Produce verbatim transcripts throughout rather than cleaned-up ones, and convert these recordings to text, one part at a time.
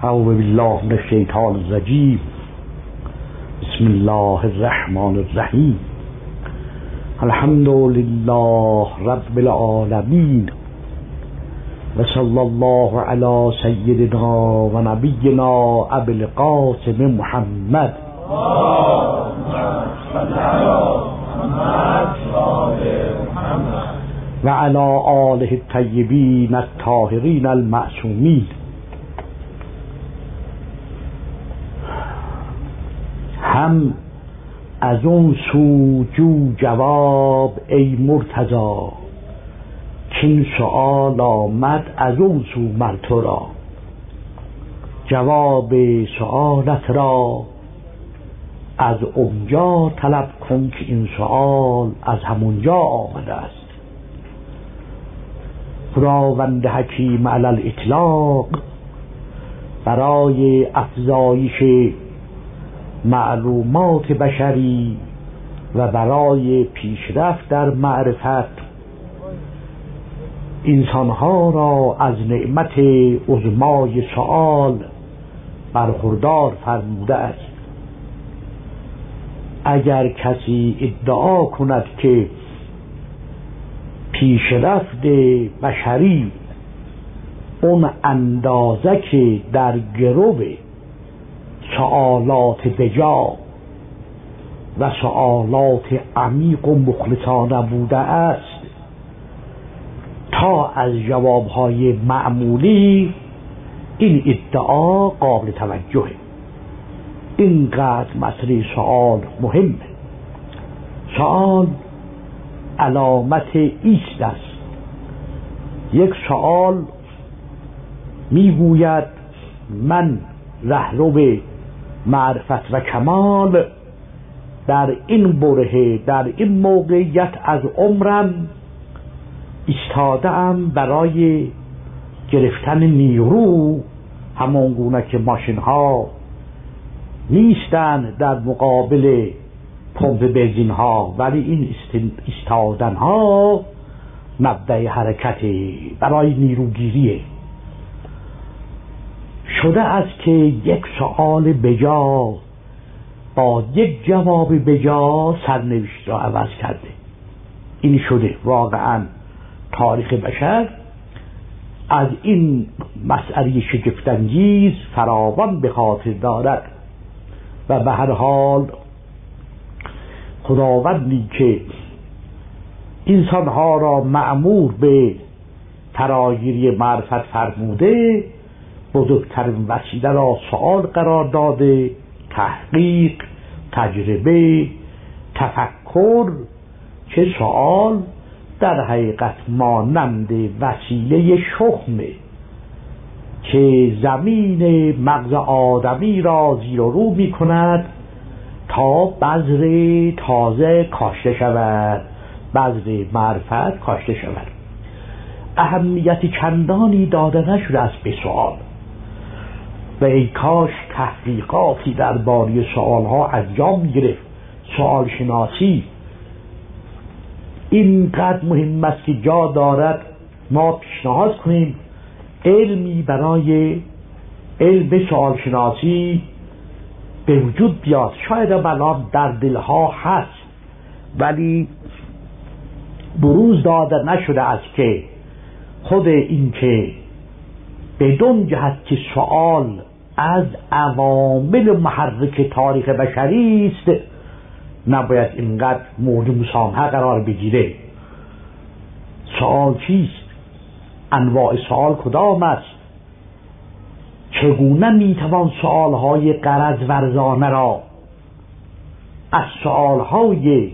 اعوذ بالله من الشیطان الرجیم. بسم الله الرحمن الرحیم. الحمد لله رب العالمین و صلی الله علی سیدنا و نبینا ابی القاسم محمد و علی آله الطیبین الطاهرین المعصومین. هم از اون سو جو جواب ای مرتضی، کین سؤال آمد از اون سو مر تو را. جواب سؤالت را از اونجا طلب کن که این سؤال از همونجا آمده است. خداوند حکیم علی الاطلاق برای افزایش معلومات بشری و برای پیشرفت در معرفت انسانها را از نعمت عظمای سؤال برخوردار فرموده است. اگر کسی ادعا کند که پیشرفت بشری اون اندازه که در گرو سؤالات بجا و سؤالات عمیق و مخلصانه بوده است، تا از جوابهای معمولی این ادعا قابل توجهه. اینقدر مسئله سؤال مهمه. سؤال علامت ایست است. یک سؤال میگوید من رهرو معرفت و کمال در این برهه، در این موقعیت از عمرم ایستاده ام برای گرفتن نیرو، همون گونه که ماشین ها نیستن در مقابل پمپ بنزین ها، ولی این ایستادن ها مبدأ حرکت برای نیروگیریه. شده است که یک سؤال بجا با یک جواب بجا سرنوشت را عوض کرده. این شده. واقعا تاریخ بشر از این مسئله شگفت‌انگیز فراوان به خاطر دارد و به هر حال خداوندی که انسانها را مأمور به فراگیری معرفت فرموده، بزرگترین وسیله را سؤال قرار داده. تحقیق، تجربه، تفکر، چه سؤال در حقیقت مانند وسیله شخمه که زمین مغز آدمی را زیر و رو می کند تا بذر تازه کاشته شود، بذر معرفت کاشته شود. اهمیت چندانی داده نشده است به سؤال و ای کاش تحقیقاتی درباره سؤالها انجام گرفت. سؤال شناسی اینقدر مهم است که جا دارد ما پیشنهاد کنیم علمی برای علم سؤال شناسی به وجود بیاد. شاید الان در دلها هست ولی بروز داده نشده است که خود این که بدون جهت که سؤال از عوامل محرک تاریخ بشری است نباید اینقدر مورد مسامحه قرار بگیره. سؤال چیست؟ انواع سؤال کدام است؟ چگونه میتوان سؤالهای غرض ورزانه را از سؤالهای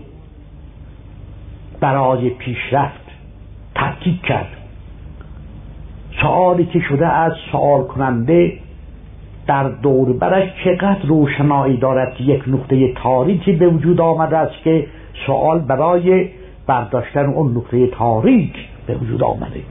برای پیشرفت تفکیک کرد؟ سؤالی که شده از سؤال کننده در دور برش چقدر روشنایی دارد که یک نقطه تاریکی به وجود آمده است که سؤال برای برداشتن اون نقطه تاریک به وجود آمده.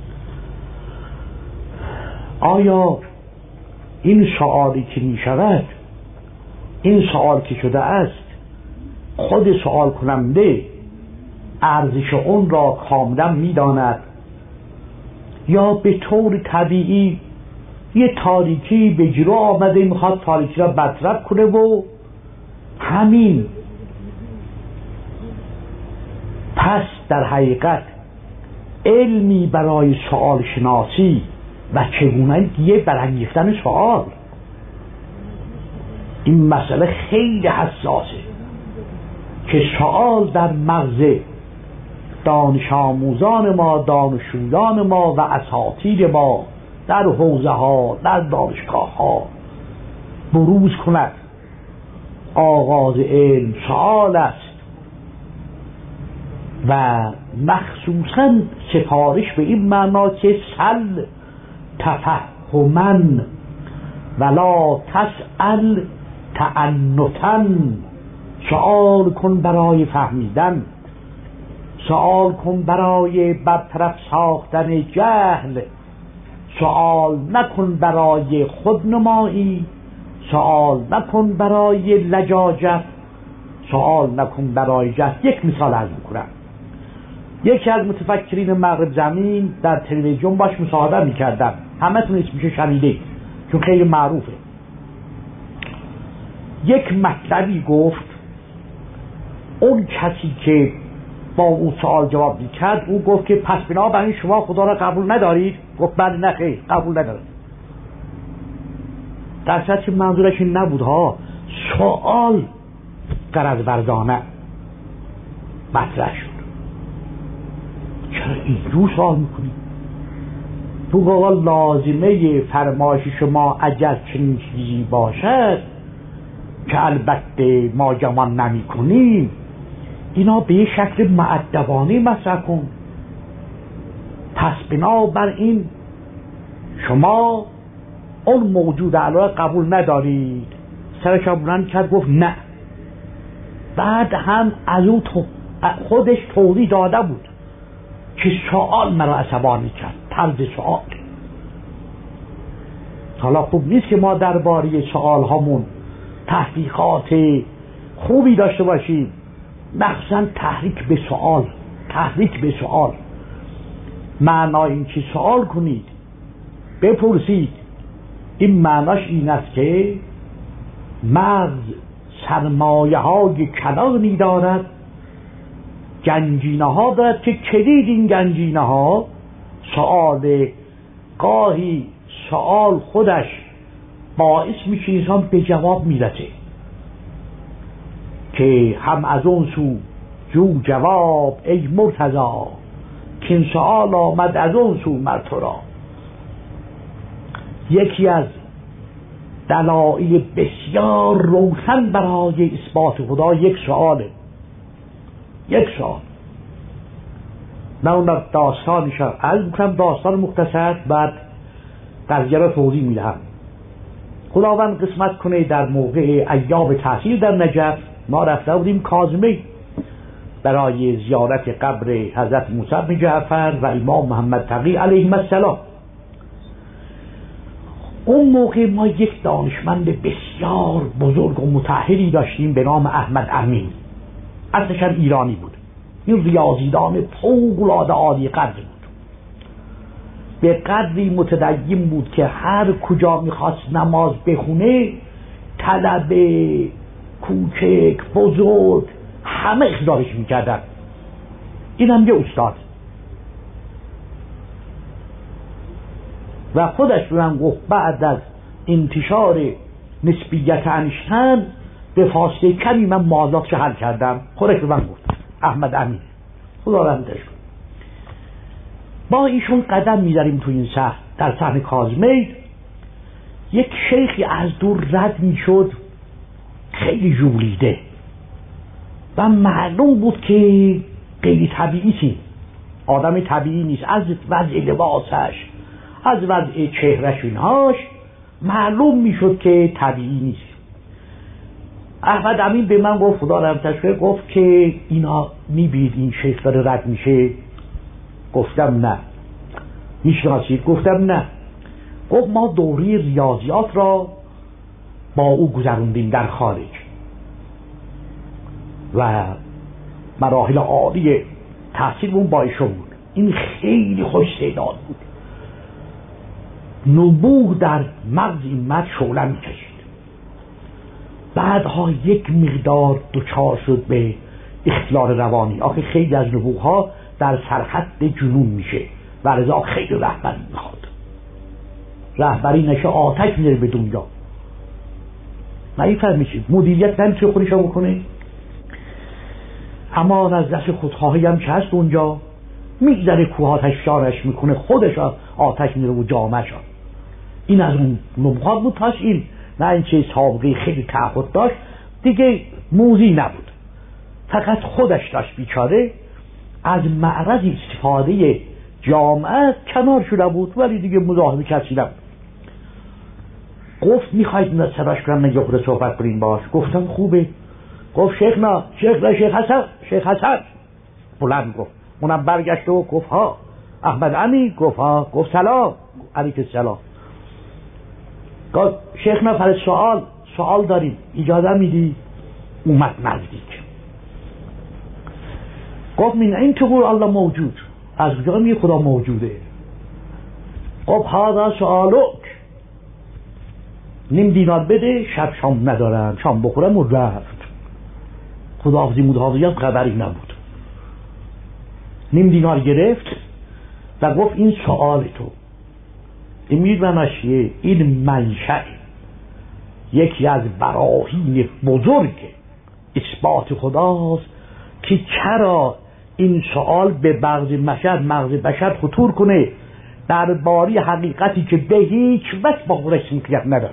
آیا این سؤالی که می شود، این سؤال که شده است، خود سؤال کننده ارزش اون را کاملا می داند یا به طور طبیعی یه تاریکی به جلو آمده میخواد تاریکی را برطرف کنه و همین. پس در حقیقت علمی برای سوال شناسی و چگونگی برانگیختن سوال، این مسئله خیلی حساسه که سوال در مغز دانش آموزان ما، دانشجویان ما و اساتید ما در حوزه ها، در دانشگاه ها بروز کند. آغاز علم سوال است و مخصوصا سفارش به این معنا که سل تفهمن ولا تسأل تعنتا، سوال کن برای فهمیدن، سوال کن برای برطرف ساختن جهل، سوال نکن برای خودنمایی، سوال نکن برای لجاجت، سوال نکن برای جهل. یک مثال عرض میکنم. یکی از متفکرین مغرب زمین در تلویزیون باش مصاحبه میکردم، همه تون اسمشو شنیده چون خیلی معروفه. یک مطلبی گفت، اون کسی که با اون سوال جواب میکرد او گفت که پس بنابراین شما خدا را قبول ندارید؟ گفت بله. نه خیر، قبول ندارد. در صورتی که منظورش این نبود ها، سوال غرض ورزانه مطرح شد. چرا اینجور سوال میکنید؟ تو بقا لازمه فرمایش شما اگر چنین چیزی باشد که البته ما گمان نمی کنیم، اینا به یه شکل مؤدبانه مطرح کن. پس بنابراین شما اون موجود علاوه قبول ندارید. سرش بلند کرد گفت نه. بعد هم از او خودش توضیح داده بود که سوال مرا عصبانی کرد، طرز سوال. حالا خوب نیست که ما درباره سوال هامون تحقیقات خوبی داشته باشیم، مخصوصا تحریک به سوال. تحریک به سوال معنای این که سوال کنید، بپرسید، این معناش این است که مغز سرمایه های کلانی دارد، گنجینه ها دارد که کلید این گنجینه ها سوال. گاهی سوال خودش باعث میشه انسان به جواب میرسه که هم از اون سو جو جواب ای مرتضا، که این سوال آمد از اون سو مر تو را. یکی از دلایل بسیار روشن برای اثبات خدا یک سواله، یک سوال. من اون داستانش عرض میکنم، داستان مختصر، بعد قضیه را توضیح میدهم. خداوند قسمت کنه در موقع ایام تحصیل در نجف ما رفته بودیم کاظمه برای زیارت قبر حضرت موسی بن جعفر و امام محمد تقی علیهم السلام. اون موقع ما یک دانشمند بسیار بزرگ و متأهلی داشتیم به نام احمد امین. اصلش ایرانی بود. این ریاضیدان فوق‌العاده عالی قدر بود، به قدری متدین بود که هر کجا میخواست نماز بخونه طلبه، کوچک، بزرگ همه اخراجش میکردن. این هم یه استاد و خودش به من گفت بعد از انتشار نسبیت انیشتین به فاصله کمی من معادلاتش حل کردم. خودش به من گفت، احمد امین، خدا رحمتش کنه. با ایشون قدم میذاریم تو این شهر، در صحن کاظمه. یک شیخی از دور رد میشد، خیلی ژولیده و معلوم بود که غیر طبیعی نیست، آدم طبیعی نیست. از وضع لباسش، از وضع چهرش اینهاش معلوم میشد که طبیعی نیست. احمد امین به من گفت، خدا رحمتش کنه، گفت که اینا میبینید این شیخ داره رد میشه؟ گفتم نه. میشناسید؟ گفتم نه. گفت ما دوره ریاضیات را با او گذروندیم در خارج و مراحل عالی تحصیل اون با ایشون بود. این خیلی خوش استعداد بود. نبوغ در مغز این مرد شعله میکشید. بعدها یک مقدار دچار شد به اختلال روانی. آخه خیلی از نبوغها در سرحد جنون میشه و لذا خیلی رهبری میخواد. رهبری نشه آتش میره به دنیا. نمیفهمیشید مدیریت نمیتونه خودش رو بکنه. اما از دست خودخواهی هم که هست اونجا میگذره کوه آتش شارش میکنه، خودش آتش میره و جامعه شد. این از اون نبوغات بود. تاش این نه اینکه سابقه خیلی تعهد داشت، دیگه موزی نبود، فقط خودش داشت بیچاره از معرض استفاده جامعه کنار شده بود، ولی دیگه مزاحم کسی نبود. گفت میخواید من سراش کنم من یه خود صحبت کنیم باش؟ گفتم خوبه. گفت شیخ نه شیخ نه شیخ حسن شیخ حسن بلند گفت. اونم برگشت و گفت ها احمد امی. گفت ها. گفت سلام علیک السلام. گفت شیخ نه فرد سوال سوال داریم اجازه میدی؟ اومد نزدیک. گفت من این تقول الله موجود، از کجا میگه خدا موجوده؟ گفت هذا سوالک، نیم دینار بده شب شام ندارم شام بخورم و رفت. خداحافظی مدحافظیت خبری نبود. نیم دینار گرفت و گفت این سوال تو این میدونمشیه، این منشأ یکی از براهین بزرگ اثبات خداست که چرا این سوال به مغز بشر مغز بشر خطور کنه در باری حقیقتی که به هیچ وجه با خودش موقعیت نداره.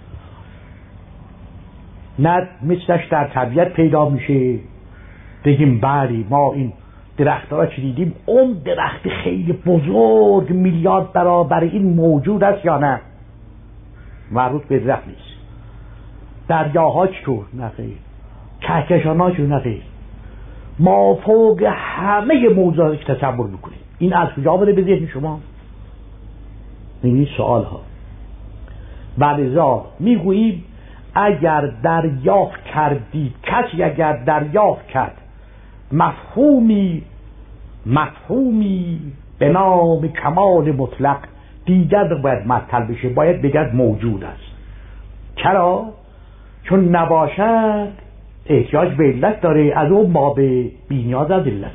نه مثلش در طبیعت پیدا میشه بگیم بلی ما این درخت ها چی دیدیم، اون درخت خیلی بزرگ میلیارد برابر این موجود است یا نه؟ مربوط به درخت نیست. دریاها چطور؟ نه خیر. کهکشان ها چطور؟ نه خیر. ما فوق همه موضوعاتی که تصور میکنیم این از کجا آمده به ذهن شما؟ این سوال ها. ولذا میگوییم اگر دریافت کردید، کسی اگر دریافت کرد مفهومی مفهومی به نام کمال مطلق، دیگر باید معطل بشه، باید بگد موجود است. چرا؟ چون نباشد احتیاج به علت داره، از اون باب بی‌نیاز از علت.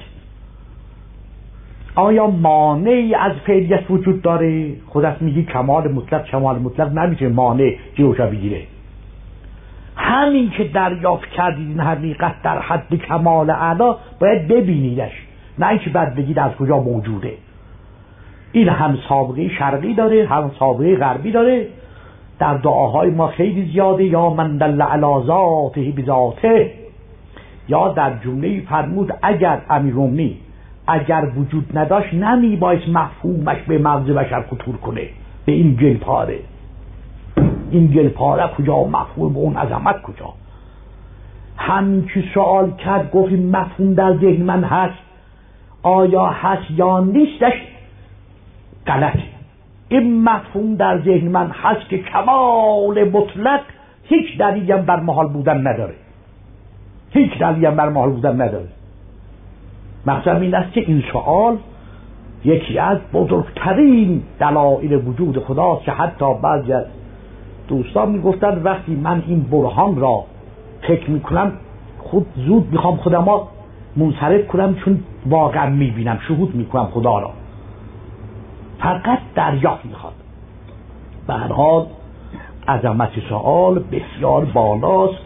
آیا مانعی از فعلیت وجود داره؟ خودت میگی کمال مطلق کمال مطلق نمیشه مانع جلوشو بگیره. همین که دریافت کردید این حقیقت در حد کمال اعلا باید ببینیدش، نه اینکه بعد بگید از کجا موجوده. این هم سابقه شرقی داره هم سابقه غربی داره. در دعاهای ما خیلی زیاده، یا من دل علی ذاته بذاته، یا در جمله فرمود اگر امیرالمومنین اگر وجود نداشت نمی باید مفهومش به مغز بشر خطور کنه. به این گلپاره این گلپاره کجا، مفهوم به اون عظمت کجا؟ همین که سوال کرد گفت این مفهوم در ذهن من هست، آیا هست یا نیستش غلطه. این مفهوم در ذهن من هست که کمال مطلق هیچ دلیلی هم بر محال بودن نداره، هیچ دلیلی هم بر محال بودن نداره. مقصد این است که این سوال یکی از بزرگترین دلایل وجود خداست که حتی بعضی از دوستان میگفتن وقتی من این برهان را فکر میکنم خود زود میخوام خودم را منصرف کنم، چون واقعا میبینم شهود میکنم خدا را، فقط دریافت میخواد. به هر حال عظمت سوال بسیار بالاست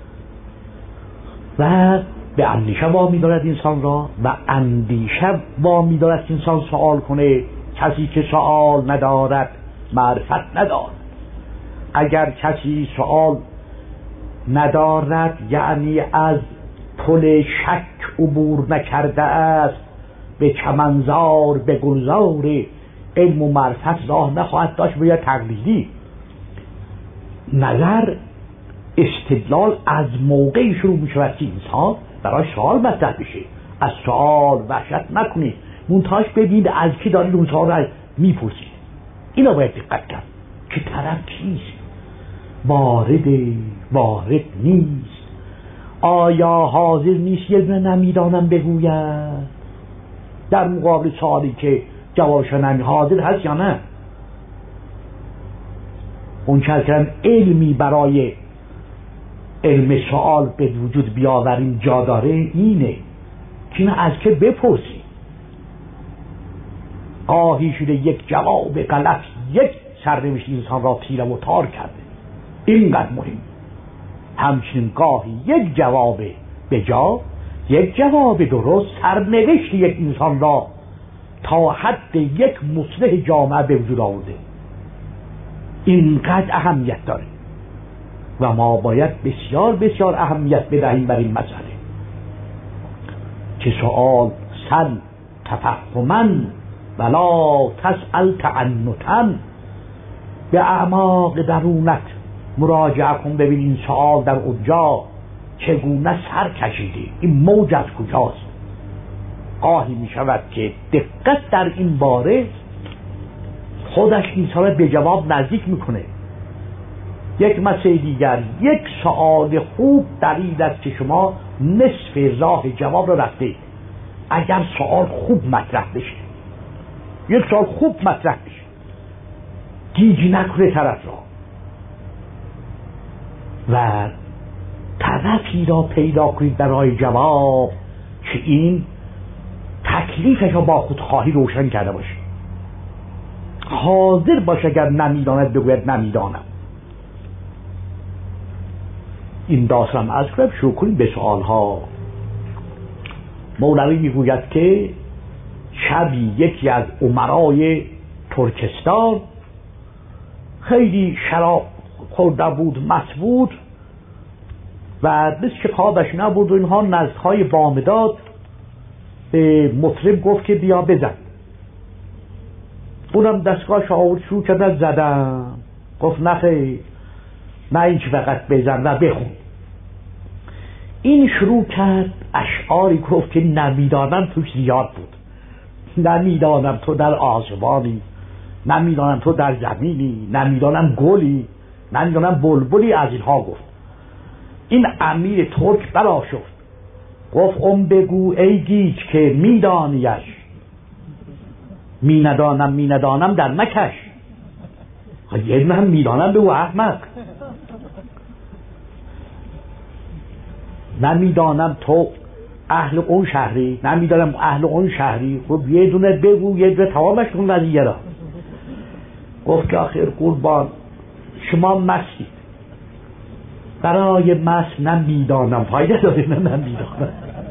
و به اندیشه وامی دارد انسان را، و اندیشه وامی دارد که انسان سوال کنه. کسی که سوال ندارد معرفت ندارد. اگر کسی سوال ندارد یعنی از پل شک عبور نکرده است، به چمنزار به گلزار علم و معرفت راه نخواهد داشت. باید تقلیدی نظر استدلال از موقعی شروع می شود که انسان برای سوال مطرح بشه. از سوال وحشت نکنید، منتهاش ببینید از کی دارید اون سوال را میپرسید. اینا باید دقت کرد که طرف کیست، وارد وارد نیست، آیا حاضر نیست یه دونه نمیدانم بگوید در مقابل سوالی که جوابش نمی حاضر هست یا نه. منکر کردن علمی برای علم سوال به وجود بیاوریم جا داره اینه که اینو از که بپرسی. آهی شده یک جواب غلط یک سرنوشت انسان را تیره و تار کرده، اینقدر مهم. همچنین گاهی یک جواب بجا، یک جواب درست سرنوشت یک انسان را تا حد یک مصلح جامعه به وجود آورده. اینقدر اهمیت داره و ما باید بسیار بسیار اهمیت بدهیم بر این مسئله که سؤال سل تفهما ولا تسأل تعنتا. به اعماق درونت مراجعه کن، ببین این سؤال در اونجا چگونه سر کشیده، این موج از کجاست. گاهی می شود که دقت در این باره خودش انسان به جواب نزدیک میکنه. یک مسئله دیگر، یک سؤال خوب دلیل است که شما نصف راه جواب را رفته. اگر سؤال خوب مطرح بشه، یک سؤال خوب مطرح بشه، گیج نکنه طرف را و طرفی را پیدا کنید برای جواب که این تکلیفش را با خودخواهی روشن کرده باشه، حاضر باشه اگر نمیداند بگوید نمیدانم. این داستان از کنم شروع کنیم به سؤالها. مولوی میگوید که شبی یکی از امرای ترکستان خیلی شراب خورده بود، مست بود و بس که خوابش نبود و اینها نزدهای بامداد به مطرب گفت که بیا بزن. اونم دستگاهش آورد شروع کرد زدن. گفت نخیر، نه این چی فقط بزن و بخون. این شروع کرد اشعاری گفت که نمیدانم توش زیاد بود. نمیدانم تو در آسمانی، نمیدانم تو در زمینی، نمیدانم گلی، نمیدانم بلبلی، از اینها گفت. این امیر ترک برا شد، گفت ام بگو ای گیج که میدانیش، می ندانم می ندانم در مکش. یه هم میدانم بگو احمق. نمیدانم تو اهل اون شهری، نمیدانم اهل اون شهری. خب یه دونه بگو، یه دونه تمامش کن قضیه را. گفت که آخر قربان شما مستید، برای مست نمیدانم فایده داره، نه نمیدانم.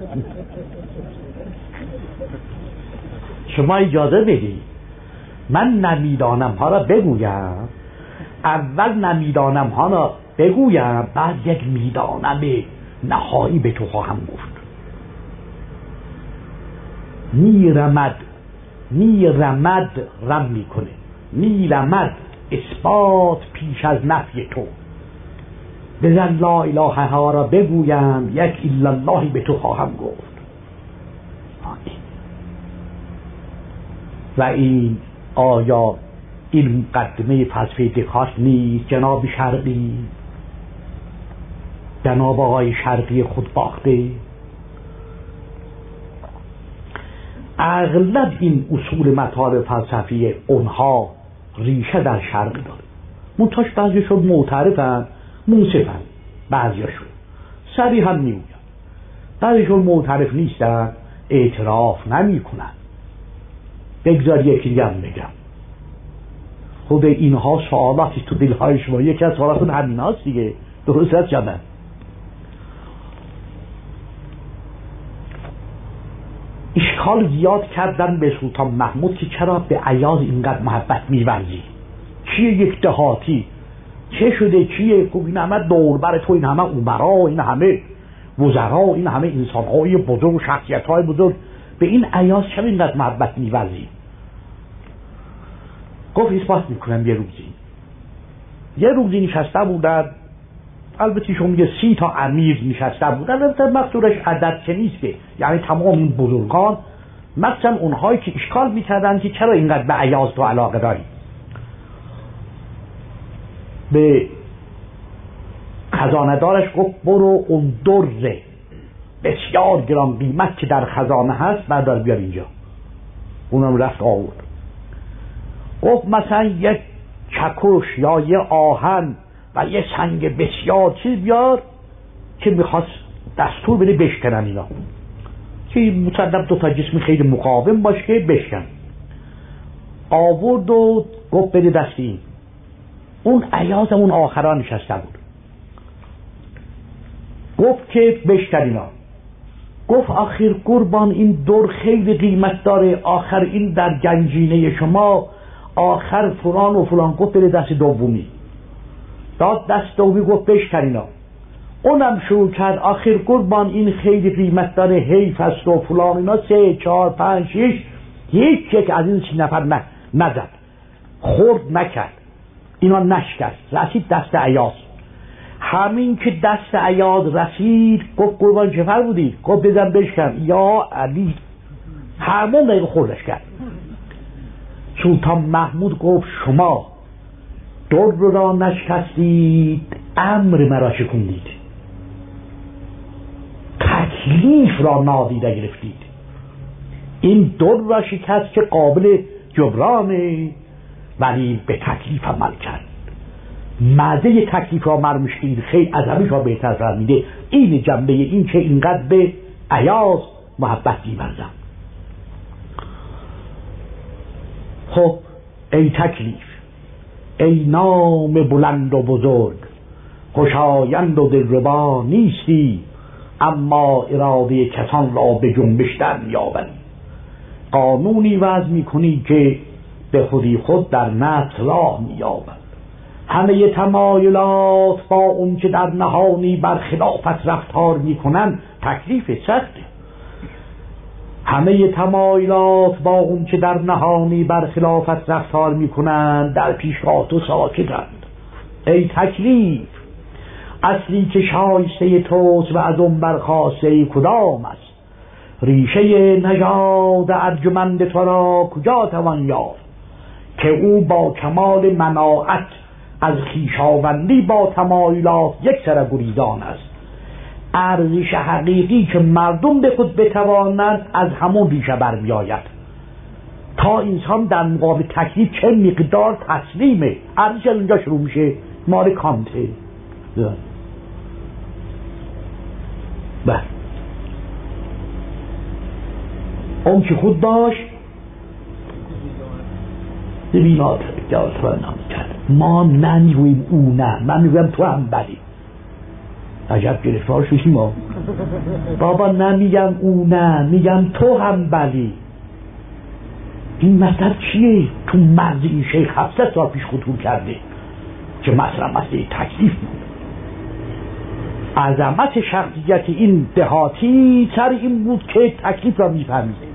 شما اجازه بدید من نمیدانم ها را بگویم، اول نمیدانم ها را بگویم، بعد یک میدانم نهایی به تو خواهم گفت. میرمد میرمد رم میکنه، میرمد اثبات پیش از نفی تو. بزن لا اله ها را بگویم، یک الا اللهی به تو خواهم گفت. و این آیا این مقدمه فلسفه دکارت نیست جناب شرقی، جناب آقای شرقی خودباخته؟ اغلب این اصول مطالب فلسفی اونها ریشه در شرق داره. منتاش بعضیشون معترفن، منصفن، بعضیشون صریحا میگوین، بعضیشون معترف نیستن، اعتراف نمی کنن. بگذار یکی دیگه هم بگم. خود اینها سوالاتی تو دلهای شما، یکی از سوالاتون همین هاست دیگه، درست هست یا نه؟ اشکال زیاد کردن به سلطان محمود که چرا به ایاز اینقدر محبت می‌ورزی؟ چیه یک دهاتی؟ چه شده چیه؟ خب این همه دوربر تو، این همه عمرا، این همه وزرا، این همه انسان‌های بزرگ، شخصیت‌های بزرگ، به این ایاز چرا اینقدر محبت می‌ورزی؟ گفت اثبات میکنم. یه روزی یه روزی نشسته بودن، البته شما میگه سی تا امیر نشسته بودن، البته مقصودش عدد که نیست، یعنی تمام این بزرگان، مثلا اونهایی که اشکال میکردن که چرا اینقدر به ایاز تو علاقه داری. به خزانه دارش گفت برو اون در بسیار گران قیمت که در خزانه هست بردار بیار اینجا. اونم رفت آورد. گفت مثلا یک چکش یا یه آهن و یه سنگ بسیار چیز بیار که میخواست دستور بده بشکنن اینا، که مصدق دو تا جسم خیلی مقاوم باشه که بشکن. آورد و گفت بده دستی. اون ایاز اون آخران نشسته بود، گفت که بشکن اینا. گفت آخر قربان این دور خیلی قیمت داره، آخر این در گنجینه شما، آخر فلان و فلان. گفت بده دست دومی. داد دست دومی، گفت بشکن اینا. اونم شروع کرد آخر قربان این خیلی قیمت داره، حیف است و فلان اینا. سه چهار پنج شش، هیچ یک از این سی نفر نزد، خورد نکرد، اینا نشکست، رسید دست ایاز. همین که دست ایاز رسید گفت قربان چه فرمودی؟ گفت بزن بشکن. یا علی، همون دقیقه خوردش کرد. سلطان محمود گفت شما در را نشکستید، امر مرا شکندید، تکلیف را نادیده گرفتید. این در را شکست که قابل جبرانه، ولی به تکلیف عمل کرد. مزه تکلیف را مرمشکید، خیلی عظمیش را بهتر فرمیده. این جنبه این که اینقدر به ایاز محبت می‌ورزم. خب ای تکلیف، ای نام بلند و بزرگ، خوشایند و دلربا نیستی، اما اراده کسان را به جنبش در می‌آوری. قانونی وضع می‌کنی که به خودی خود در نفس راه می‌یابد. همه تمایلات با اون که در نهانی بر خلافت رفتار میکنن تکلیف سخته. همه تمایلات با اون که در نهانی بر خلافت رفتار میکنن در پیشگاه تو ساکتند. ای تکلیف، اصلی که شایسته توست و از اون برخاسته کدام است؟ ریشه نژاد ارجمند تو را کجا توان یافت؟ که او با کمال مناعت از خویشاوندی با تمایلات یک سر گریزان است. ارزش حقیقی که مردم به خود بتوانند از همون ریشه برمی آید. تا انسان در مقابل تکلیف چه مقدار تسلیمه، ارزش از اونجا شروع میشه. مال کانته. بله، اون که خود داشت ببینات جالت را کرد. ما نمیگویم او نه، من میگویم تو هم بلی. عجب گرفتار شدیم ما. بابا نمیگم او نه، میگم تو هم بلی. این مطلب چیه؟ تو مغز این شیخ هفتصد سال پیش خطور کرده که مثلا مسئله تکلیف بود. عظمت شخصیت این دهاتی سر این بود که تکلیف را میفهمیده.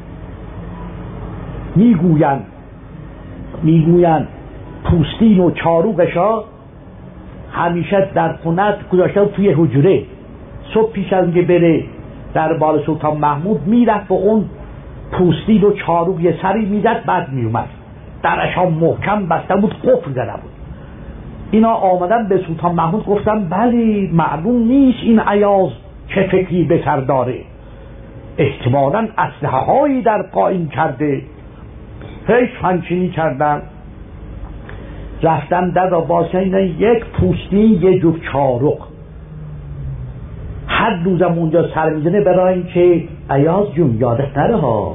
میگوین میگوین پوستین و چاروقشا همیشه در خونت گذاشته توی حجره. صبح پیش از اینکه بره در بار سلطان محمود میرفت و اون پوستین و چاروق یه سری میزد، بعد میومد. درش ها محکم بسته بود، قفل زده بود. اینا آمدن به سلطان محمود گفتن بله معلوم نیست این ایاز چه فکری به سر داره، احتمالاً اسلحه هایی در قائم کرده. هیچ فنچینی کردن، رفتن در را باشن، یک پوستین یه جور چارق. هر روزم اونجا سر میزنه برای این که ایاز جون یادت نره ها،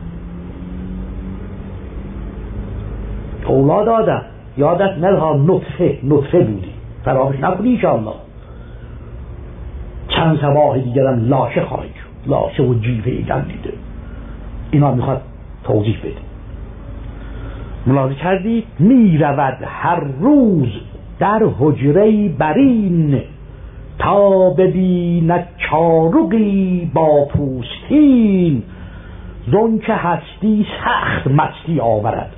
اولاد آدم یادت نره ها، نطفه نطفه بودی، فراموش نکنی انشاءالله. چند صباح دیگرم لاشه خواهی شد، لاشه و جیفه ایدن دیده. اینا میخواد توضیح بده. ملاحظه کردید؟ می رود هر روز در حجره برین، تا ببیند چارقی با پوستین، زن که هستی سخت مستی آورد.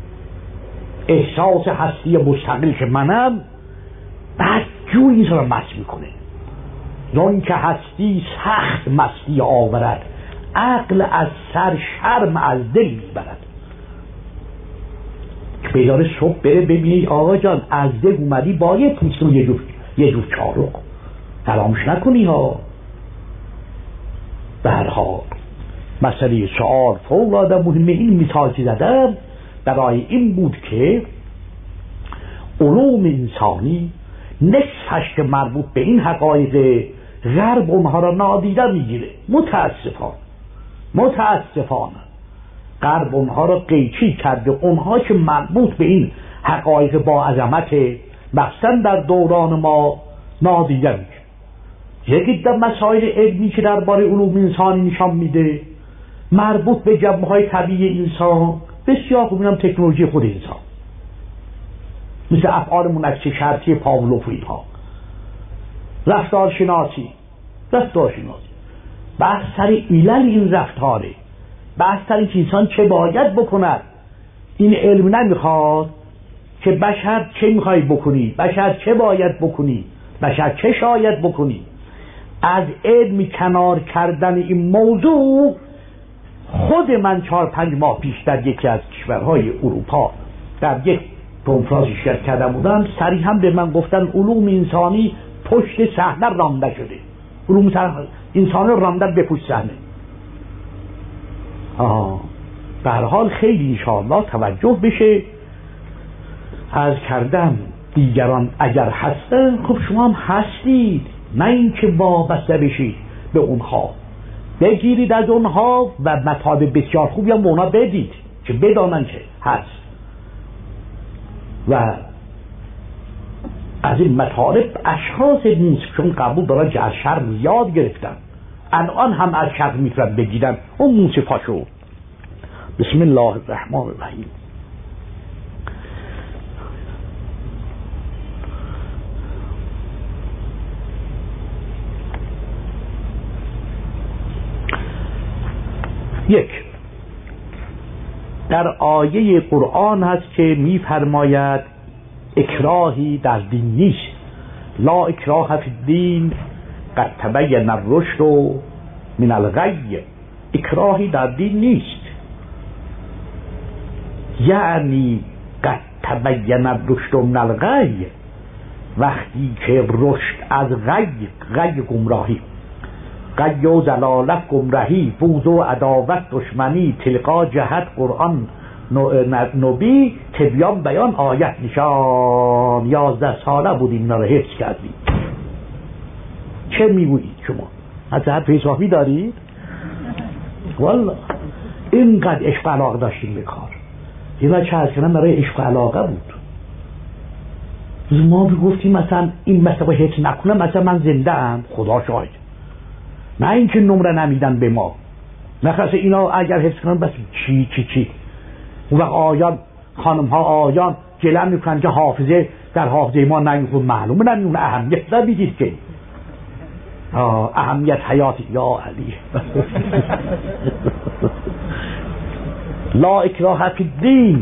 احساس هستی مستقل که منم بعد جوی این رو مست میکنه. زن که هستی سخت مستی آورد، عقل از سر شرم از دل میبرد. بیدار صبح بره ببینی آقا جان از دل اومدی با یه پوستون یه جور یه جور چارق، فراموش نکنی ها. به هر حال مسئله سؤال فوق‌العاده مهمه. این مثال که زدم برای این بود که علوم انسانی نصفش که مربوط به این حقایق غرب اونها را نادیده میگیره. متاسفانه متاسفانه غرب اونها را قیچی کرده. اونها که مربوط به این حقایق با عظمت مثلا در دوران ما نادیده میگیره. یکی در مسائل علمی که درباره علوم انسانی نشان میده مربوط به جنبه‌های طبیعی انسان بسیار خوب، اینم تکنولوژی خود انسان، مثل افعال منعکس شرطی پاولوف و اینها، رفتارشناسی رفتارشناسی بحث سر علل این رفتاره، بحث سر این که انسان چه باید بکند. این علم نمیخواد که بشر چه میخوای بکنی، بشر چه باید بکنی، بشر چه شاید بکنی. از علم کنار کردن این موضوع خود من چهار پنج ماه پیش در یکی از کشورهای اروپا در یک کنفرانس شرکت کردم بودم، صریحا به من گفتن علوم انسانی پشت صحنه رانده شده، علوم انسانی راندن به پشت صحنه. آه به هر حال خیلی انشاءالله توجه بشه. از کردم دیگران اگر هستن، خب شما هم هستید، نه اینکه وابسته بشید به اونها، بگیرید از اونها و مطالب بسیار خوبی هم به اونها بدید که بدانن که هست. و از این مطالب اشخاص نیست چون قبول دارن که از شر یاد گرفتن، الان هم از شر میتونن بگیرن اون موسیقاشو. بسم الله الرحمن الرحیم. یک، در آیه قرآن هست که میفرماید اکراهی در دین نیست، لا اکراه فی الدین قد تبین الرشد من الغی. اکراهی در دین نیست، یعنی قد تبین الرشد من الغی، وقتی که رشد از غی، غی گمراهی، غی و زلالت گمراهی، بغض و عداوت دشمنی، تلقا جهت قرآن نبی تبیان بیان آیت نشان. یازده ساله بودیم اینا رو حفظ کردیم. چه میگویید شما؟ از حرف حسابی دارید؟ والا اینقدر عشق علاقه داشتیم به کار. یه بچه از کنم برای عشق علاقه بود. ما بگفتیم مثلا این مثلا حفظ نکنم مثلا من زنده ام، خدا شاید، نه اینکه نمره نمیدن به ما، نخواست اینا اگر حفظ کنن بس چی چی چی. اون وقت آیان خانم ها آیان جلم میکنن که حافظه در حافظه ما نمیخون، معلومه نمیونه اهمیت نمیدید که اهمیت حیات یا علی. لا اکراه فی الدین.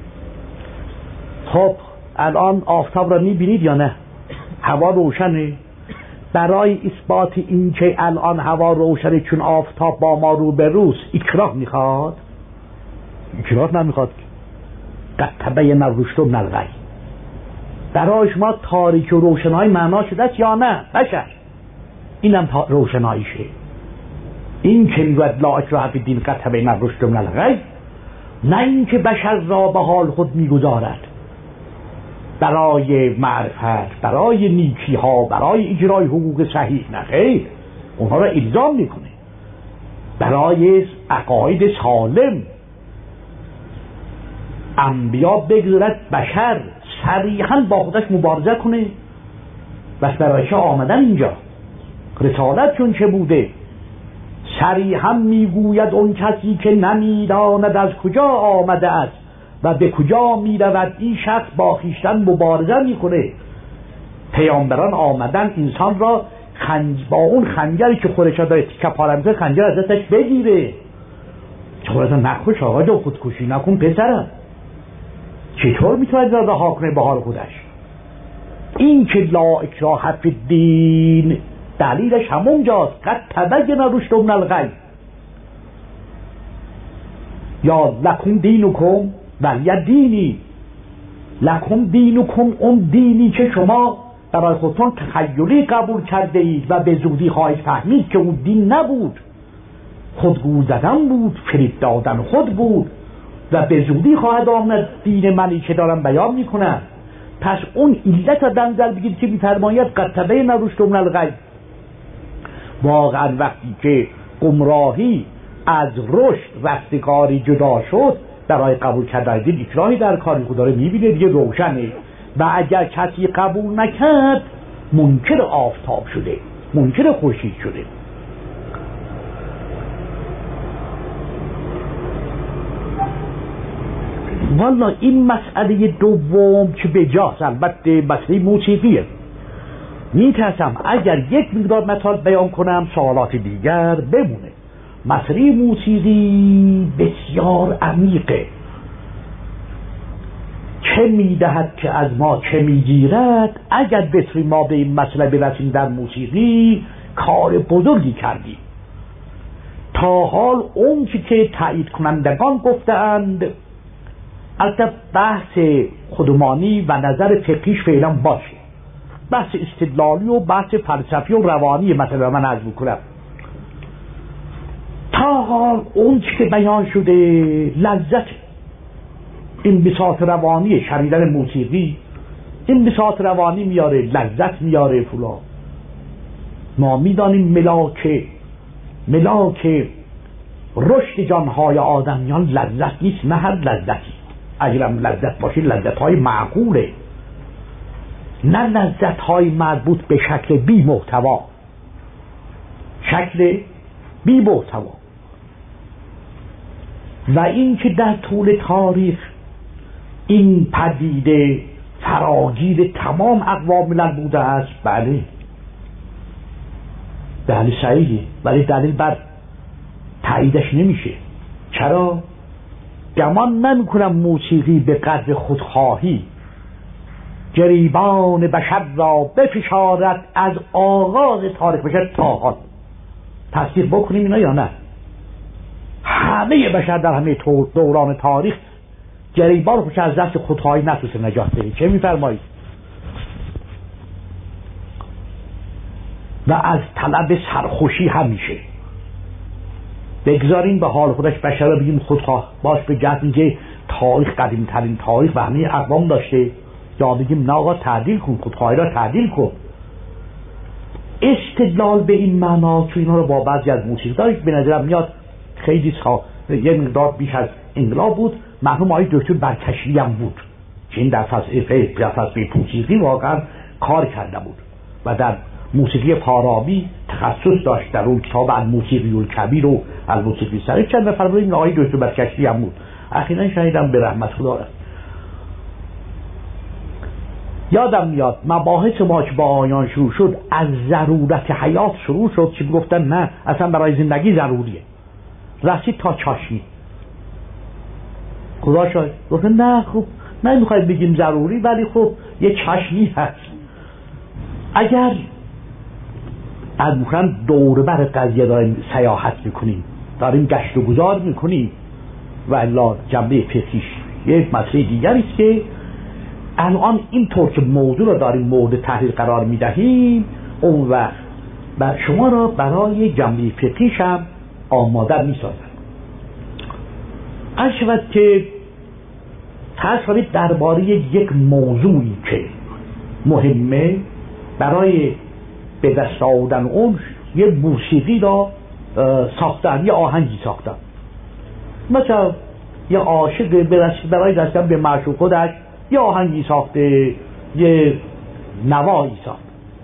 خب الان آفتاب را میبینید یا نه؟ هوا روشنه. برای اثبات این که الان هوا روشنه چون آفتاب با ما رو به روز، اکراه میخواد؟ اکراه نمیخواد. قد تبین الرشد من الغی. برای شما تاریک و روشنایی معنا شده است یا نه؟ بشر اینم روشناییشه. این که میگوید لا اکراه فی الدین قد تبین الرشد من الغی، نه این که بشر را به حال خود میگذارد برای معرفت، برای نیکی ها، برای اجرای حقوق صحیح، نه خیر، اونها را الزام میکنه برای عقاید سالم. انبیا بگذارد بشر صریحا با خودش مبارزه کنه، بس برای چه آمدن اینجا؟ رسالت چون چه بوده؟ صریحا میگوید اون کسی که نمیداند از کجا آمده است و به کجا میرود، این شخص با خویشتن مبارزه میکنه. پیامبران آمدن انسان را خنج با اون خنجری که خودش داره تیکه پاره میکنه خنجر از دستش بگیره. چطور اصلا نخوش آقا جا خودکشی نکن پسرم، چطور میتواند را رها کنه به حال خودش؟ این که لا اکراه فی الدین دلیلش همون جاست، قد تبین الرشد من الغی. یا لکم دینکم ولی دینی، لکم دینکم اون دینی که شما برای خودتون تخیلی قبول کرده اید و به زودی خواهید فهمید که اون دین نبود، خودگو زدن بود، فریب دادن خود بود و به زودی خواهد آمد دین منی که دارم بیان میکنم. پس اون علت را در نظر بگیرید که می‌فرماید قد تبین الرشد من الغی. واقعا وقتی که گمراهی از رشد رستگاری جدا شد، برای قبول کردن دید اکراهی در کاری خود داره میبینه دیگه روشنه. و اگر کسی قبول نکرد منکر آفتاب شده، منکر خورشید شده. والا این مسئله دوم که بجاست، البته مسئله موسیقیه. میترسم اگر یک مقدار مطالب بیان کنم سوالات دیگر بمونه. مسئله موسیقی بسیار عمیقه. چه میدهد که از ما چه میگیرد. اگر بتونیم ما به این مسئله برسیم در موسیقی کار بزرگی کردیم. تا حال اون چی که تایید کنندگان گفتند، البته بحث خودمانی و نظر فقهیش فعلا باشه، بحث استدلالی و بحث فلسفی و روانی مثلا من عرض میکنم. تا حال اون چی که بیان شده لذت، این بساط روانی شنیدن موسیقی، این بساط روانی میاره، لذت میاره فلان. ما میدانیم ملاک ملاک رشد جانهای آدمیان لذت نیست، نه هر لذتی. اگرم لذت باشه لذت های معقوله، نه لذت های مربوط به شکل بی محتوا، شکل بی محتوا. و این که در طول تاریخ این پدیده فراگیر تمام اقوام ملل بوده است، بله دلیل صحیحه، ولی دلیل بر تاییدش نمیشه. چرا؟ گمان نمیکنم موسیقی به قدر خودخواهی گریبان بشر را بفشارد از آغاز تاریخ بشر تا حال. تصدیق بکنیم اینا یا نه؟ همه بشر در همه دوران تاریخ گریبان خوش از دست خودخواهی نتوسته نجات بده. چه میفرمایید؟ و از طلب سرخوشی همیشه. بگذاریم به حال خودش بشر رو بگیم خودخواه باش، به جهت اینکه تاریخ قدیم ترین تاریخ و همه اقوام داشته، یا بگیم نه آقا تعدیل کن، خودخواهی را تعدیل کن. استدلال به این معنا تو اینا رو با بعضی از موسیقی داشت به نظرم میاد خیلی سا یه مقدار بیش از انقلاب بود. مرحوم آقای دکتر برکشی هم بود که این در فلسفه در فلسفه موسیقی واقعا کار کرده بود و در موسیقی فارابی تخصص داشت. در اون کتاب الموسیقی الکبیر و الموسیقی الصغیر چند نفر بود. این آقای دکتر برکشی هم بود. اخیراً شنیدم به رحمت خدا رفت. یادم میاد مباحث ما که با آیان شروع شد از ضرورت حیات شروع شد که گفتن نه اصلا برای زندگی ضروریه، رسید تا چاشنی. خدا شاید گفتن نه خب نه میخواید بگیم ضروری، ولی خب یه چاشنی هست. اگر از مخرم دور بر قضیه داریم سیاحت میکنیم، داریم گشت و گذار میکنیم، و الا جنبه فقهیش یک مسئله دیگری است که الان اینطور که موضوع رو داریم مورد تحلیل قرار میدهیم، اون وقت بر شما را برای جنبه فقهیش هم آماده میسازن. عرض شود که تصویب درباره یک موضوعی که مهمه برای به دست آوردن اون یه موسیقی را ساختن، یه آهنگی ساختن. مثلا یه عاشق برای دستن به معشوق خودش یه آهنگی ساخته، یه نوایی ساخت.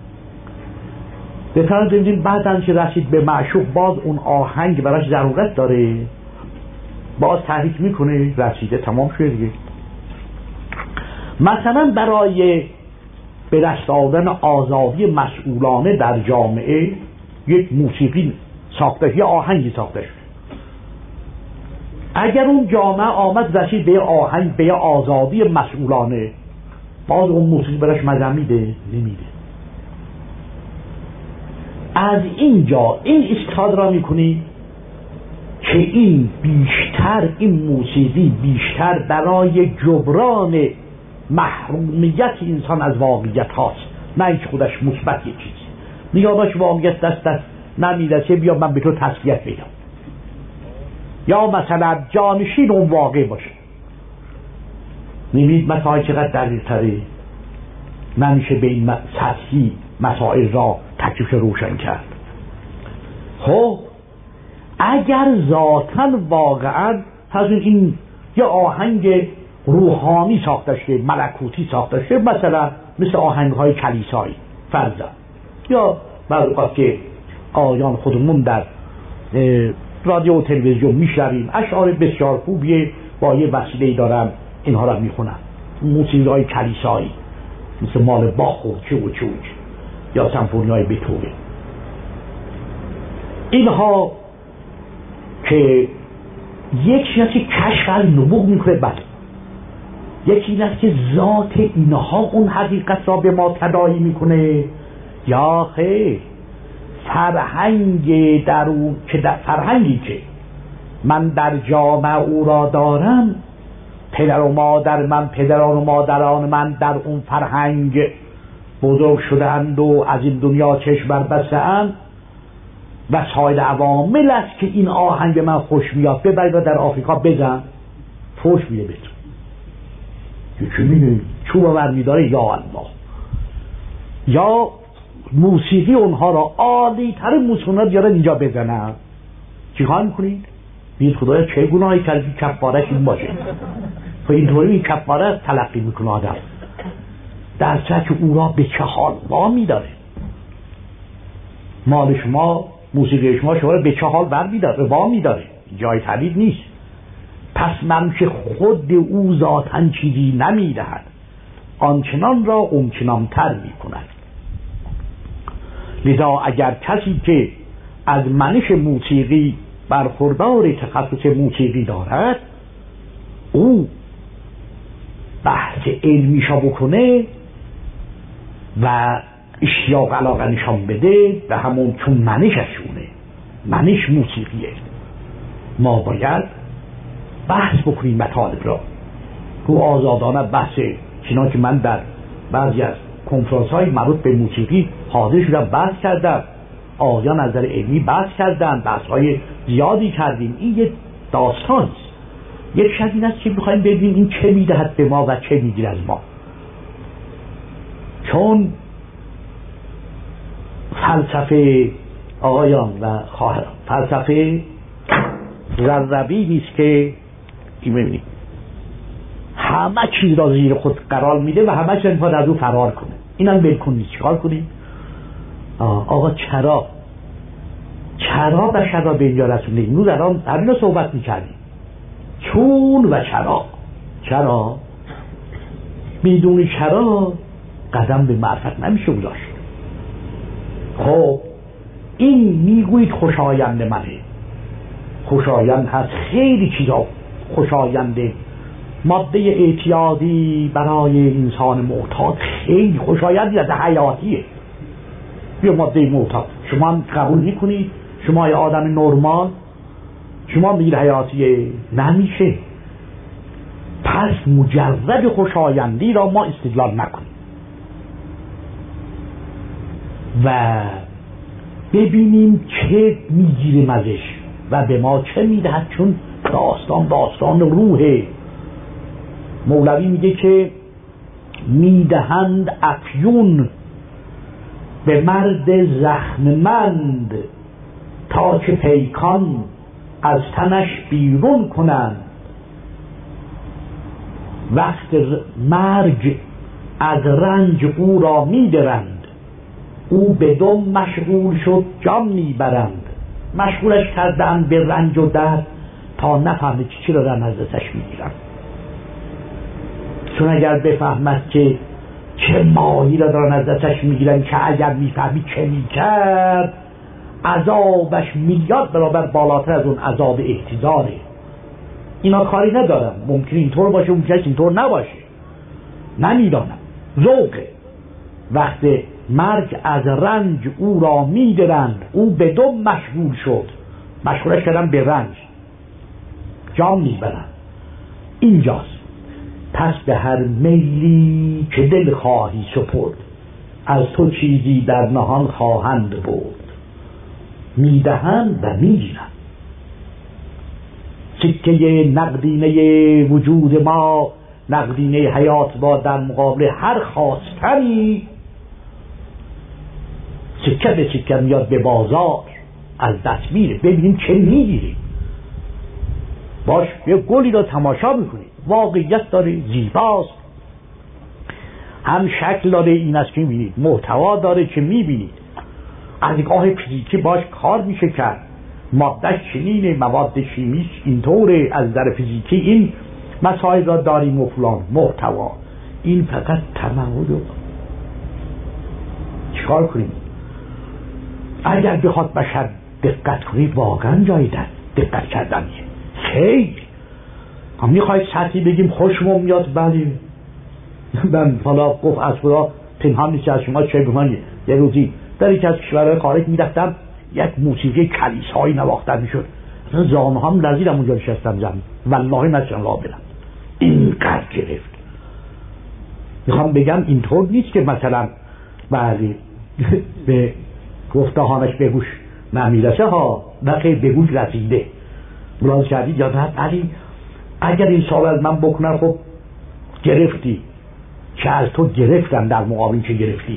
به طرز دیدیم بعدن که رسید به معشوق باز اون آهنگ براش ضرورت داره، باز تحریک میکنه، رسیده تمام شده دیگه. مثلا برای به دست آوردن آزادی مسئولانه در جامعه یک موسیقی ساخته، یه آهنگی ساخته شد. اگر اون جامعه آمد رسید به آهنگ به آزادی مسئولانه، باز اون موسیقی براش مزه میده؟ نمیده. از اینجا این استفاده را میکنی که این بیشتر این موسیقی بیشتر برای جبران محرومیت انسان از واقعیت هاست، نه اینکه خودش مثبت یه چیزی میگه باش واقعیت دست دست نمیرسه بیا من به تو تسلیت بدم، یا مثلا جانشین اون واقع باشه. نمید مسائل چقدر دلیل تره. نمیشه به این سطحی مسائل را تکلیف روشن کرد. خب اگر ذاتاً واقعاً از این یه آهنگ روحانی ساخته شده، ملکوتی ساخته شده، مثلا مثل آهنگ‌های کلیسایی فرضاً، یا بعضی اوقات که آیان خودمون در رادیو و تلویزیون میشنویم اشعار بسیار خوبیه، با یه وسیله‌ای دارن اینها را میخونن، موسیقی‌های کلیسایی مثل مال باخ و چه و چه یا سمفونی‌های بتهوون. اینها که یکی هست که کشف از نبوغ میکنه، بعد یکی این است که ذات اینها اون حقیقت را به ما تداعی میکنه، یا خیر فرهنگ در اون که در فرهنگی که من در جامعه او را دارم، پدر و مادر من، پدران و مادران من در اون فرهنگ بزرگ شدند و از این دنیا چشم بربسته‌اند و سایر عوامل است که این آهنگ من خوش میاد. ببرید و در آفریقا بزن فوش میده بهتون، یکی میگه چوب برمیداره یا الله، یا موسیقی اونها را عالی تر موسیقی بیارن اینجا بزنن، چیکار میکنید؟ بید خدایا چه گناهی کردی کفارش این باشه. خب اینطوری این کفاره تلقی میکنه آدم، در صورتی که او را به چه حال وامی داره. مال شما، موسیقی شما شما را به چه حال بر میداره، وامی داره، جای تردید نیست. پس من که خود او ذاتاً چیزی نمیدهد، آنچنان را اونچنان تر میکند. لذا اگر کسی که از منش موسیقی برخوردار تخصص موسیقی دارد، او بحث علمیشا بکنه و اشتیاق علاقه نشان بده به همون، چون منششونه، منش موسیقیه. ما باید بحث بکنیم مطالب را رو آزادانه، بحث چنان که من در بعضی از کنفرانس های مربوط به موسیقی حاضر شدم بحث کردم، آقایان از نظر علمی بحث کردن، بحث های زیادی کردیم. این یک داستان است. یک شب این است که میخوایم ببینیم این چه میدهد به ما و چه میگیر از ما. چون فلسفه آقایان و خواهران، فلسفه ذره‌بی نیست که این ببینید همه چیز را زیر خود قرار میده و همه چیز میخواد از او فرار کنه. اینم بلکن نیست. چیکار کنیم؟ آقا چرا چرا بشر را به اینجا رسونده؟ اینو در آن همین صحبت میکردیم، چون و چرا. چرا؟ بدون چرا قدم به معرفت نمیشه گذاشت. خب این میگویید خوشایند منه، خوشایند هست، خیلی چیزا خوشاینده. ماده اعتیادی برای انسان معتاد خیلی خوشایندی از حیاتیه. یه ماده معتاد شما هم قبول میکنید؟ شما یه آدم نرمال شما میگید حیاتیه؟ نمیشه. پس مجرد خوشایندی را ما استدلال نکنیم و ببینیم چه میگیریم ازش و به ما چه میدهد. چون داستان داستان روحه. مولوی میگه که میدهند افیون به مرد زخممند تا که پیکان از تنش بیرون کنند. وقت مرگ از رنج او را میدرند، او به دم مشغول شد جان میبرند. مشغولش کردن به رنج و درد تا نفهمه چی را در نزدش میگیرن. چون اگر بفهمد که چه ماهی را دارن از دستش میگیرن، که اگر میفهمی چه میکرد، عذابش میلیارد برابر بالاتر از اون عذاب احتضاره. اینا کاری ندارم، ممکن اینطور باشه، ممکن اینطور نباشه، نمیدانم، ذوقه. وقت مرگ از رنج او را میدرند، او به دم مشغول شد، مشغولش کردن به رنج، جان میبرن. اینجاست. پس به هر میلی که دل خواهی سپرد، از تو چیزی در نهان خواهند برد. میدهند و میگیرند. سکه نقدینه وجود ما نقدینه حیات با در مقابل هر خواستنی سکه به سکه میاد به بازار، از دست میره. ببینیم چه میگیریم. باش یه گلی رو تماشا میکنید، واقعیت داره، زیباست، هم شکل داره، این است که میبینید، محتوا داره که میبینید. از نگاه فیزیکی باش کار میشه کرد، ماده چنینه، مواد شیمیش اینطوره، از نظر فیزیکی این مسائل را داریم و فلان. محتوا این فقط تمهید. و چیکار کنیم؟ اگر بخواد بشر دقت کنید واقعا جای دقت کردنیه. خیلی هم میخواید سطحی بگیم خوشمون میاد، بله من حالا گفت از خدا پنهان نیست از شما چه گمانیه. یه روزی در یک از کشورهای خارج میرفتم، یک موسیقی کلیسایی نواختن میشد، زانو هم لرزیدم اونجا نشستم زمین، والله نشان را برم اینقدر گرفت. میخوام بگم اینطور نیست که مثلا بله به گفتهانش به گوش نمیرسه ها، بلکه به گوش رسیده. ملاحظه کردید یا نه؟ ولی اگر این سوال از من بکنن خب گرفتی که از تو گرفتم در مقابل که گرفتی.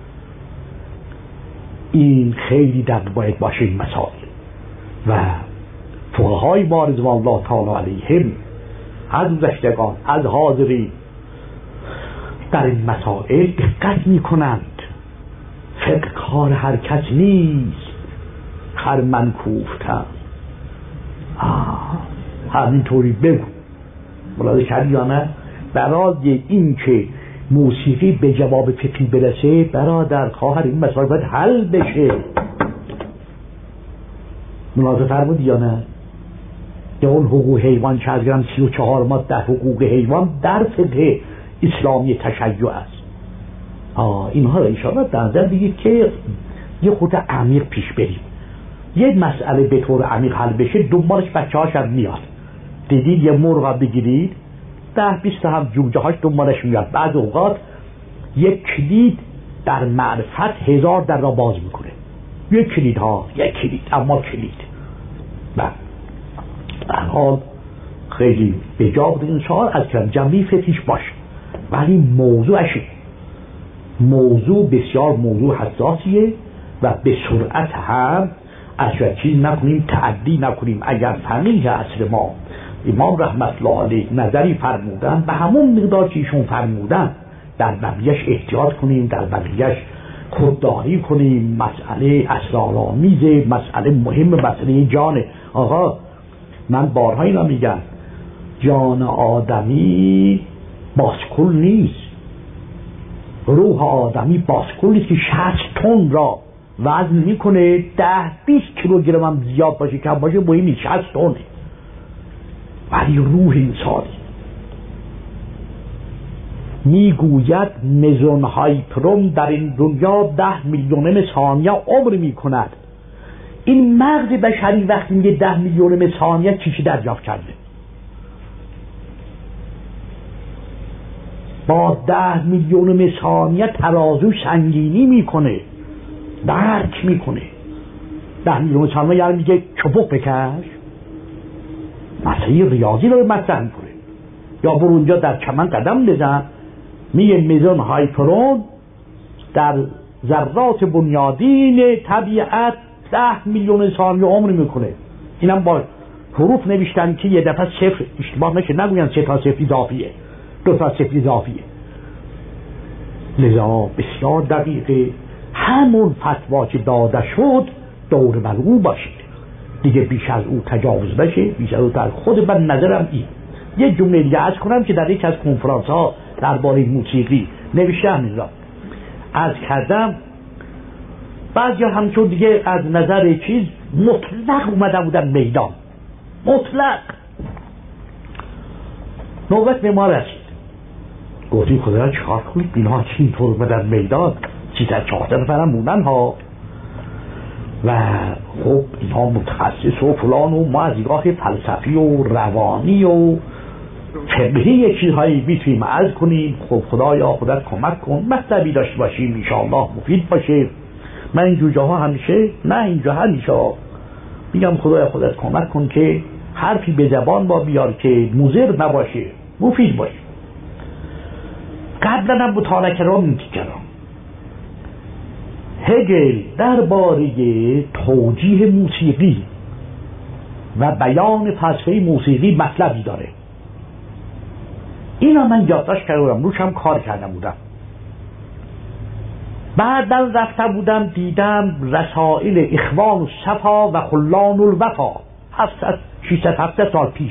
این خیلی دقیق باید باشه این مسائل و فقهای ما رضوان الله تعالی علیهم از گذشتگان از حاضرین در این مسائل دقت می کنند. فقه کار هر کس نیست، هر من کوفتم. همینطوری بگو. ملاحظه کردی یا نه؟ برای این که موسیقی به جواب فقهی برسه برادر خواهر این مسائل باید حل بشه. ملاحظه فرمودی یا نه؟ یا اون حقوق حیوان که از گرم سی و چهار ماده حقوق حیوان در فقه اسلامی تشیع است. آه اینها را اشاره در نظر بگید که یه خود عمیق پیش بریم. یه مسئله به طور عمیق حل بشه دنبالش بچه هاش هم میاد. دیدید یه مرغ بگیرید ده بیست هم جوجه هاش دنبالش میاد. بعض اوقات یک کلید در معرفت هزار در را باز میکنه. یک کلید ها یک کلید اما کلید بله در حال خیلی به جا بود این سوال از کلم جمعی فتیش باشه، ولی موضوعشه موضوع بسیار موضوع حساسیه و به سرعت هم از چیز نکنیم، تعدی نکنیم. اگر فقیه عصر ما امام رحمت الله علیه نظری فرمودن به همون مقدار که ایشون فرمودن در بقیهش احتیاط کنیم، در بقیهش خودداری کنیم. مسئله اسرارآمیزه، مسئله مهم، مسئله جانه. آقا من بارها اینا میگم، جان آدمی باسکول نیست، روح آدمی باسکول نیست که شصت تن را وزن میکنه، ده بیست کیلوگرم هم زیاد باشه کم باشه مهم نیست، شصت تنه. ولی روح انسانی میگوید مزون هایپروم در این دنیا ده میلیون ثانیه عمر میکند. این مغز بشری وقتی میگه ده میلیون ثانیه چیزی دریافت کرده؟ با ده میلیون ثانیه ترازو سنگینی میکنه، درک میکنه. ده میلیون ثانیه یعنی میگه چپق بکش، مسئله ریاضی رو مطرح میکنه. یا برو اونجا در چمن قدم بزن، میگه میزان هایپرون در ذرات بنیادین طبیعت ده میلیون ثانیه عمر میکنه. اینم با حروف نوشتن که یه دفعه صفر اشتباه نشه، نگوین سه تا صفر اضافیه، دو تا صفر اضافیه. لذا بسیار دقیقه همون فتوا که داده شد دور بر او باشید، دیگه بیش از او تجاوز بشه، بیش از او در خود من نظرم این. یه جمله دیگه عرض کنم که در یک از کنفرانس ها درباره موسیقی نوشتم این را عرض کردم. بعضی همچون دیگه از نظر چیز مطلق اومده بودن میدان، مطلق. نوبت به ما رسید، گفتیم خدا چکار کنید اینها چی اینطور اومدن میدان، چیز از چهارده نفرم موندن ها و خب اینها متخصص و فلان و ما از نگاه فلسفی و روانی و فقهی چیزهایی میتونیم عرض کنیم. خب خدایا خودت کمک کن مطلبی داشته باشیم انشاءالله مفید باشه. من این جوجه ها همیشه نه اینجا همیشه میگم خدایا خودت کمک کن که حرفی به زبان با بیار که مضر نباشه، مفید باشه. قبلا هم مطالعه کردم این کردم هگل درباره توجیه موسیقی و بیان فلسفه موسیقی مطلبی داره. اینا من یادداشت کرده بودم، روش هم کار کرده بودم. بعدا رفته بودم دیدم رسائل اخوان الصفا و خلان الوفا هفتصد ششصد هفتصد سال پیش.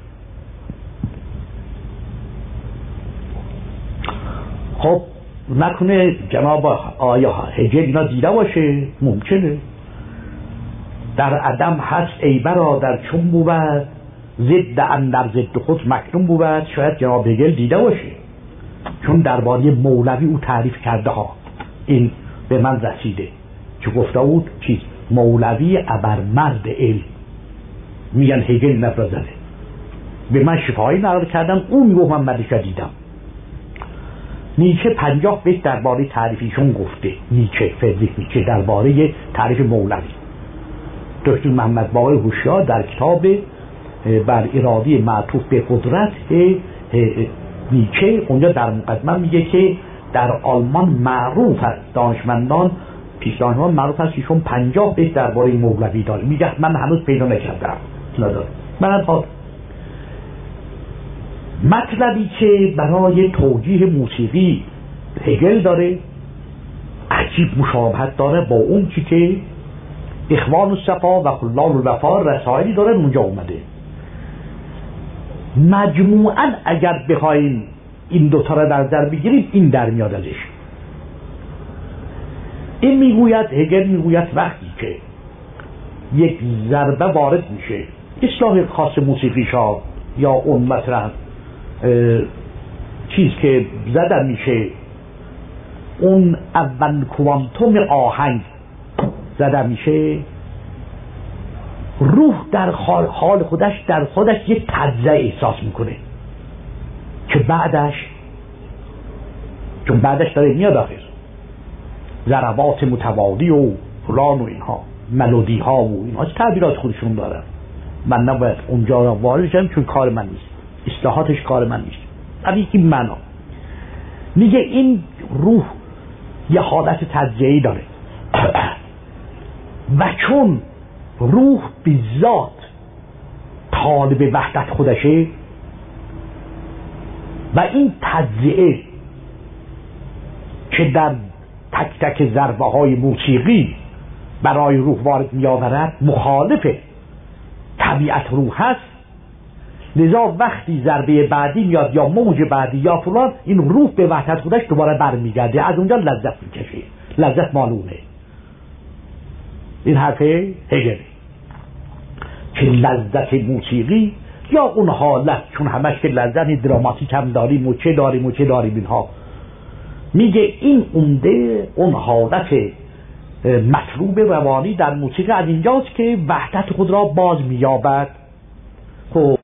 خب نکنه جناب آیا هگل اینا دیده باشه؟ ممکنه. در عدم هست ای برادر چون بود ضد اندر ضد خود مکنون بود. شاید جناب هگل دیده باشه، چون درباره مولوی او تعریف کرده ها. این به من رسیده که گفته بود چیز مولوی ابرمرد علم، میگن هگل نفرزده. به من شفاهی نقل کردن، اون میگفت من مدرسه دیدم. نیچه پنجاه بیت درباره تعریفیشون گفته. نیچه فردریک نیچه درباره تعریف مولوی. دکتر محمد باقر هوشیار در کتاب بر اراده معطوف به قدرت نیچه اونجا در مقدمه میگه که در آلمان معروف است، دانشمندان پیش دانشمندان معروف است ایشون پنجاه بیت درباره مولوی داره. میگه من هنوز پیدا نکردم نداره. من حال مطلبی که برای توجیه موسیقی هگل داره عجیب مشابهت داره با اون چی که اخوان الصفا و خلان الوفا رسائلی داره اونجا اومده. مجموعاً اگر بخوایم این دوتا را در نظر بگیریم این در میاد ازش. این میگوید هگل میگوید وقتی که یک ضربه وارد میشه، اصطلاح خاص موسیقی شا یا اون مثلا چیز که زده میشه، اون اول کوانتوم آهنگ زده میشه، روح در حال خودش در خودش یک تجزیه احساس میکنه که بعدش چون بعدش داره میاد آخر ضربات متوالی و فلان و اینها ملودی ها و اینها تعبیرات خودشون دارن. من نباید اونجا را وارد شم چون کار من نیست، اصلاحاتش کار من نیست. ولی این معنا میگه این روح یه حالت تجزیه‌ای داره و چون روح به ذات طالب وحدت خودشه و این تجزیه که در تک تک ضربه های موسیقی برای روح وارد می آورد مخالف طبیعت روح هست، لذا وقتی ضربه بعدی میاد یا موج بعدی یا فلان، این روح به وحدت خودش دوباره برمیگرده، از اونجا لذت میکشه، لذت مالونه. این حرف هگل که لذت موسیقی یا اون حالت، چون همش که لذت دراماتیک هم داریم و چه داریم و چه داریم اینها، میگه این عمده اون حالت مطلوب روانی در موسیقی از اینجاست که وحدت خود را باز مییابد. خب